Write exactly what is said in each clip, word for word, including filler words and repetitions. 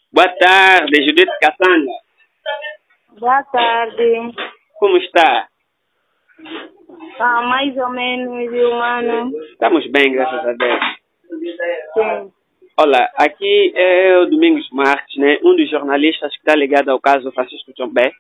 Boa tarde, Judite Cassandra. Boa tarde. Como está? Ah, mais ou menos, e humano? Estamos bem, graças a Deus. Sim. Olha, aqui é o Domingos Marques, né? Um dos jornalistas que está ligado ao caso Francisco Tchombé.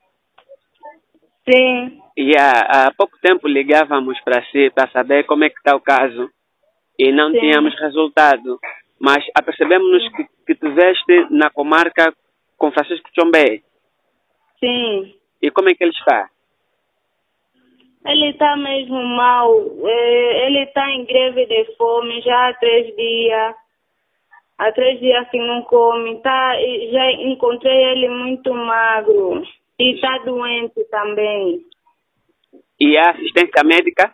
Sim. E há, há pouco tempo ligávamos para si, para saber como é que está o caso. E não Sim. tínhamos resultado. Mas apercebemos-nos que, que tiveste na comarca com Francisco Tchombé. Sim. E como é que ele está? Ele está mesmo mal. É, ele está em greve de fome já há três dias. Há três dias que não come. Tá, e já encontrei ele muito magro. E está doente também. E há assistência médica?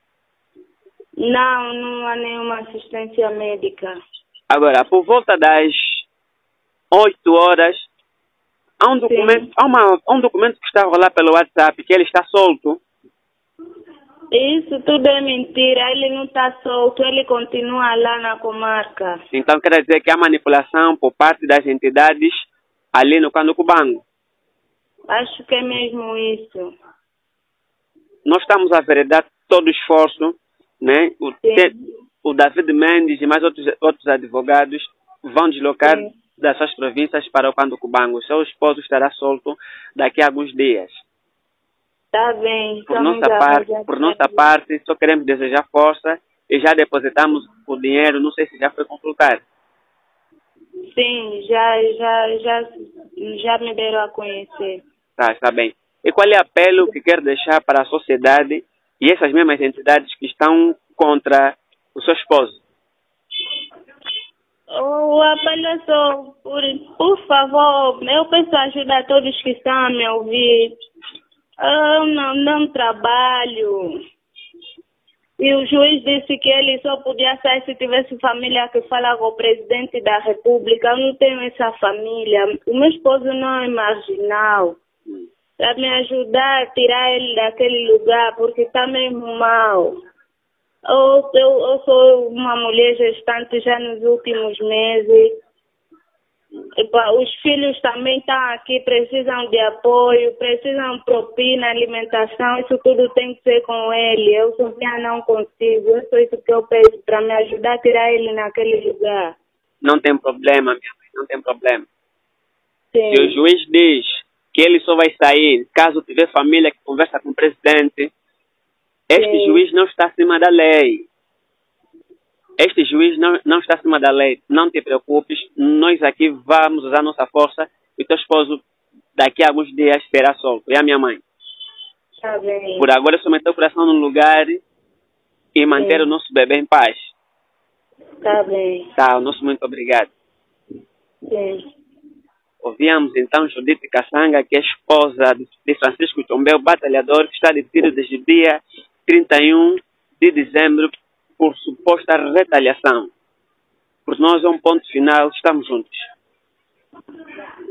Não, não há nenhuma assistência médica. Agora, por volta das oito horas, há um documento, há uma, há um documento que está a rolar pelo WhatsApp, que ele está solto. Isso tudo é mentira. Ele não está solto. Ele continua lá na comarca. Então quer dizer que há manipulação por parte das entidades ali no Canducubango. Acho que é mesmo isso. Nós estamos a veredar todo o esforço, né? O, te, o David Mendes e mais outros, outros advogados vão deslocar Sim. das suas províncias para o Canducubango. O seu esposo estará solto daqui a alguns dias. Tá bem. Por nossa parte, por nossa parte, só queremos desejar força e já depositamos o dinheiro. Não sei se já foi consultado. Sim, já, já, já, já me deram a conhecer. Tá, está bem. E qual é o apelo que quer deixar para a sociedade e essas mesmas entidades que estão contra o seu esposo? O apelo é só, por, por favor, eu peço ajuda a todos que estão a me ouvir. Eu não, não trabalho. E o juiz disse que ele só podia sair se tivesse família que fala com o presidente da República. Eu não tenho essa família. O meu esposo não é marginal. Para me ajudar a tirar ele daquele lugar, porque está mesmo mal. Eu, eu, eu sou uma mulher gestante já nos últimos meses. Os filhos também estão aqui, precisam de apoio, precisam de propina, alimentação, isso tudo tem que ser com ele. Eu sozinha não consigo, é só isso que eu peço para me ajudar a tirar ele naquele lugar. Não tem problema, minha mãe, não tem problema. Sim. Se o juiz diz que ele só vai sair caso tiver família que conversa com o presidente, este Sim. juiz não está acima da lei. Este juiz não, não está acima da lei. Não te preocupes. Nós aqui vamos usar nossa força e teu esposo daqui a alguns dias será solto. E a minha mãe? Tá bem. Por agora, só meter o coração no lugar e manter Sim. o nosso bebê em paz. Tá bem. Tá, o nosso muito obrigado. Sim. Ouvimos então Judite Cassanga, que é esposa de Francisco Tchombé, o batalhador que está detido desde o dia trinta e um de dezembro por suposta retaliação. Por nós é um ponto final, estamos juntos.